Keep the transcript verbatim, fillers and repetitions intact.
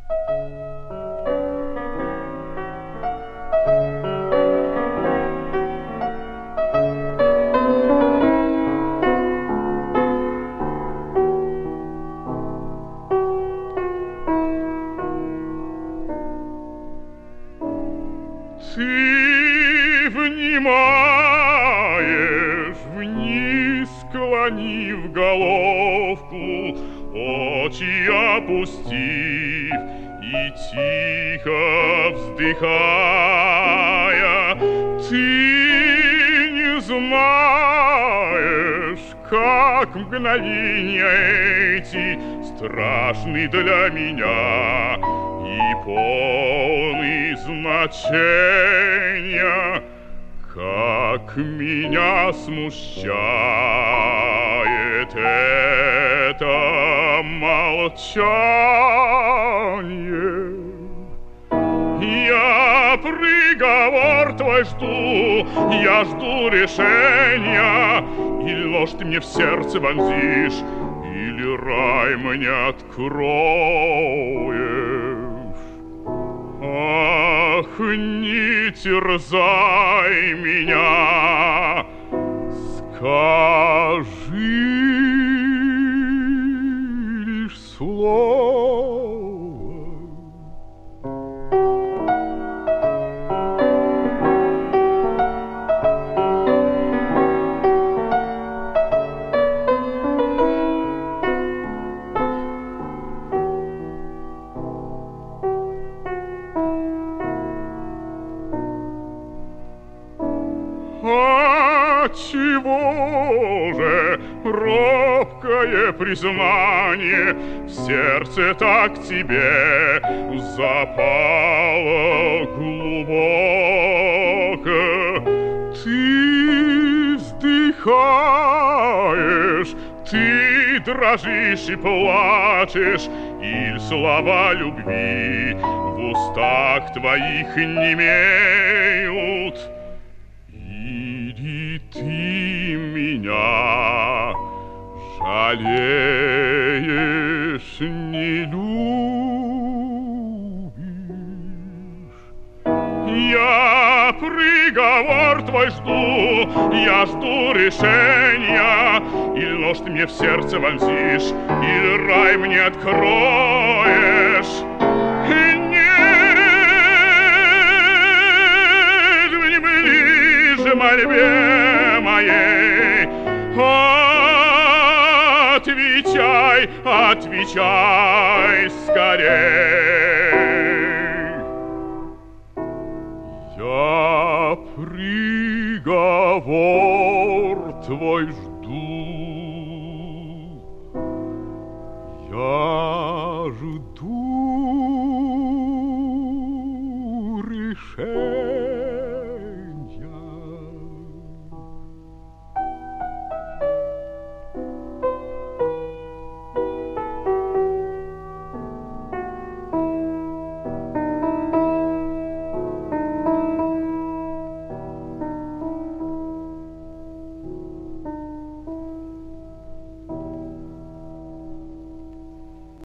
Ты внимаешь, вниз склонив головку, очи опустив и тихо вздыхая. Ты не знаешь, как мгновенья эти страшны для меня и полны значения, как меня смущает это молчание. Я приговор твой жду, я жду решения, или ложь ты мне в сердце вонзишь, или рай мне откроешь. Ах, не терзай меня, скажи лишь слово. Отчего же робкое признание в сердце так тебе запало глубоко? Ты вздыхаешь, ты дрожишь и плачешь, или слова любви в устах твоих немеют? Ты меня жалеешь, не любишь. Я приговор твой жду, я жду решения, или ложь ты мне в сердце вонзишь, или рай мне откроешь. Нет, не ближе мольбе моей, отвечай, отвечай скорей. Я приговор твой жду, я жду.